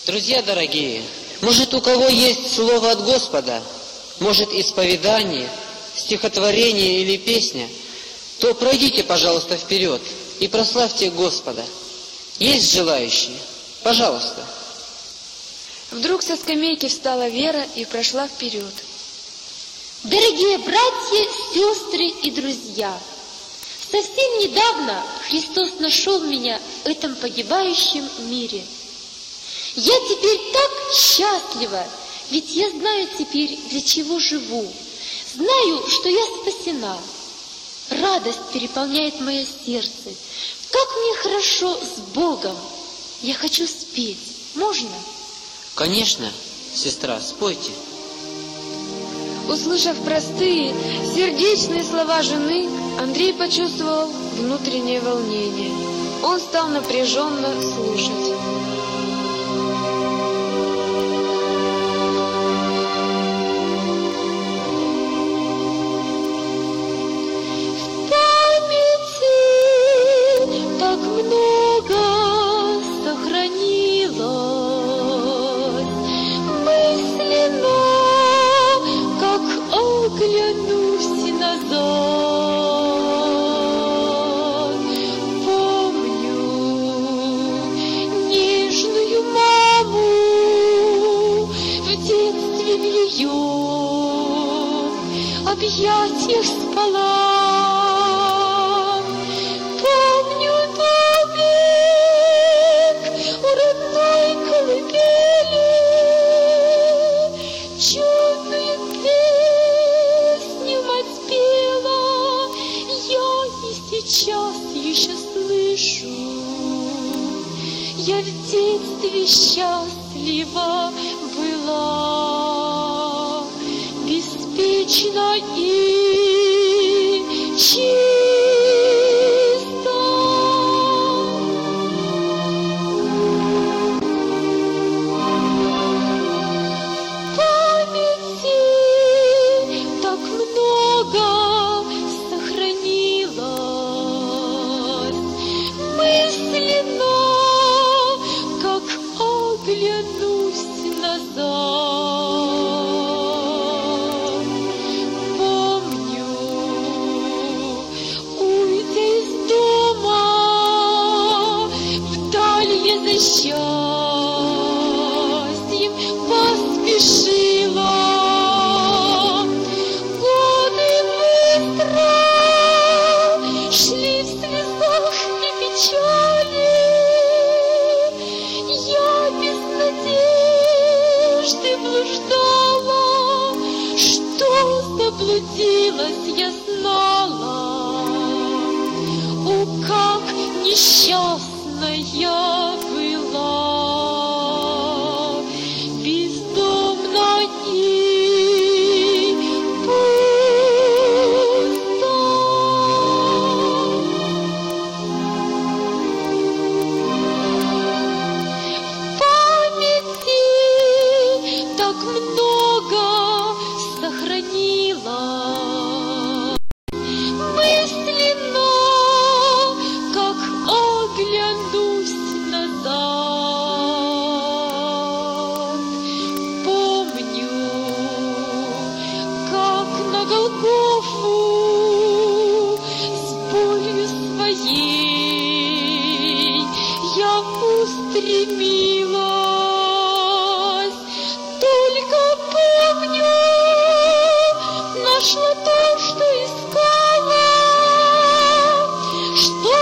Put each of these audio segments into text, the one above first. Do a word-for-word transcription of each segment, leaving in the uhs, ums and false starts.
Друзья дорогие, может, у кого есть слово от Господа, может, исповедание, стихотворение или песня, то пройдите, пожалуйста, вперед и прославьте Господа. Есть желающие? Пожалуйста. Вдруг со скамейки встала Вера и прошла вперед. Дорогие братья, сестры и друзья, совсем недавно Христос нашел меня в этом погибающем мире. Я теперь так счастлива, ведь я знаю теперь, для чего живу. Знаю, что я спасена. Радость переполняет мое сердце. Как мне хорошо с Богом. Я хочу спеть. Можно? Конечно, сестра, спойте. Услышав простые, сердечные слова жены, Андрей почувствовал внутреннее волнение. Он стал напряженно слушать. Объятиях спала. Помню домик у родной колыбели, чудную песню мать пела, я и сейчас еще слышу. Я в детстве счастлива была, беспечно и чисто. Памяти так много сохранилось, мысленно, как оглянусь назад. Помню, уйдя из дома, вдаль я за счастьем поспешила. Годы быстро шли в слезах и печали. Я без надежды блуждала, что заблудилась, я знала. О, как несчастная я была, бездомна и пуста. В памяти так много сохранилось, мысленно, как оглянусь назад. Помню, как на Голгофу с болью своей я устремилась. Только помню, нашла то, что искала, что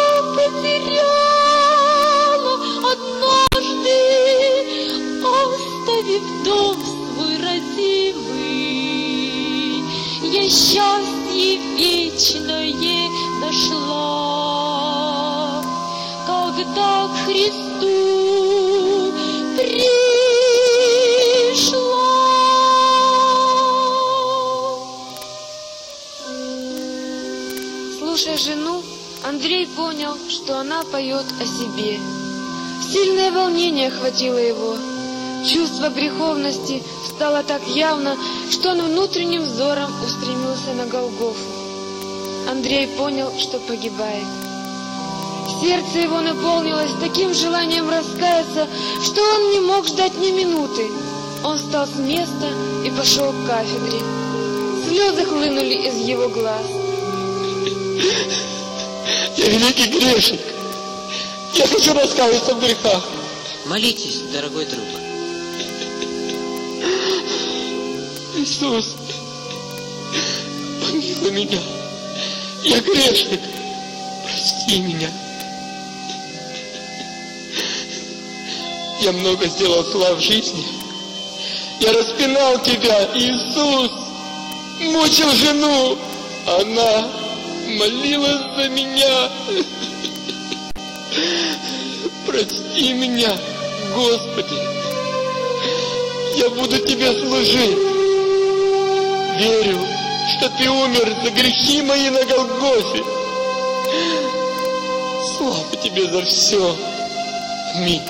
потеряла однажды, оставив дом свой родимый. Я счастье вечное нашла, когда к Христу пришла. Слушая жену, Андрей понял, что она поет о себе. Сильное волнение охватило его. Чувство греховности стало так явно, что он внутренним взором устремился на Голгофу. Андрей понял, что погибает. Сердце его наполнилось таким желанием раскаяться, что он не мог ждать ни минуты. Он встал с места и пошел к кафедре. Слезы хлынули из его глаз. Я великий грешник. Я хочу раскаяться в грехах. Молитесь, дорогой друг. Иисус, помилуй меня. Я грешник. Прости меня. Я много сделал зла в жизни. Я распинал тебя, Иисус. Мучил жену. Она молилась за меня. Прости меня, Господи. Я буду Тебе служить. Верю, что Ты умер за грехи мои на Голгофе. Слава Тебе за все. Аминь.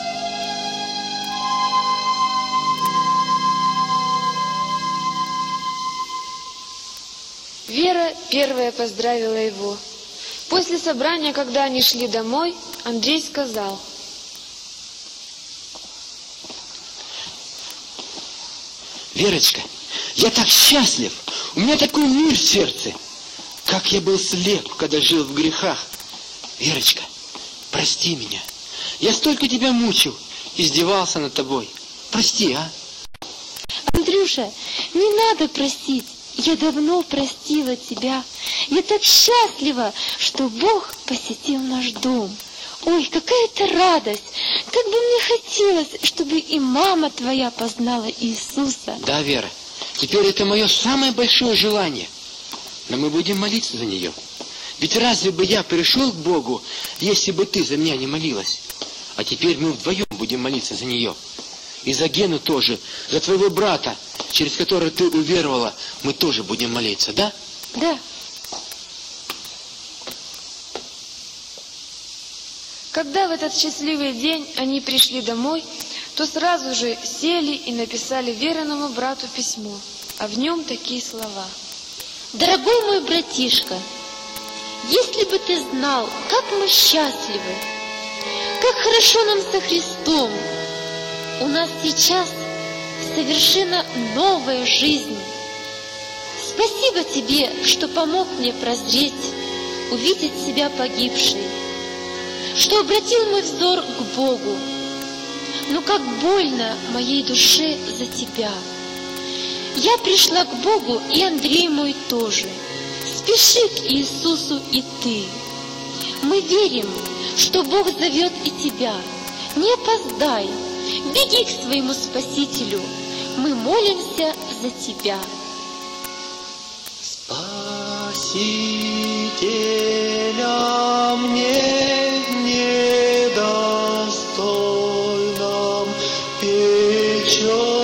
Вера первая поздравила его. После собрания, когда они шли домой, Андрей сказал: Верочка, я так счастлив. У меня такой мир в сердце. Как я был слеп, когда жил в грехах. Верочка, прости меня. Я столько тебя мучил, издевался над тобой. Прости, а? Андрюша, не надо простить. Я давно простила тебя. Я так счастлива, что Бог посетил наш дом. Ой, какая-то радость. Как бы мне хотелось, чтобы и мама твоя познала Иисуса. Да, Вера, теперь это мое самое большое желание. Но мы будем молиться за нее. Ведь разве бы я пришел к Богу, если бы ты за меня не молилась? А теперь мы вдвоем будем молиться за нее. И за Гену тоже, за твоего брата, через которого ты уверовала, мы тоже будем молиться, да? Да. Когда в этот счастливый день они пришли домой, то сразу же сели и написали веренному брату письмо, а в нем такие слова. Дорогой мой братишка, если бы ты знал, как мы счастливы, как хорошо нам со Христом, у нас сейчас совершенно новая жизнь. Спасибо тебе, что помог мне прозреть, увидеть себя погибшей, что обратил мой взор к Богу. Но как больно моей душе за тебя. Я пришла к Богу, и Андрей мой тоже. Спеши к Иисусу и ты. Мы верим, что Бог зовет и тебя. Не опоздай, беги к своему Спасителю. Мы молимся за тебя. Спасителя мне недостойном печаль.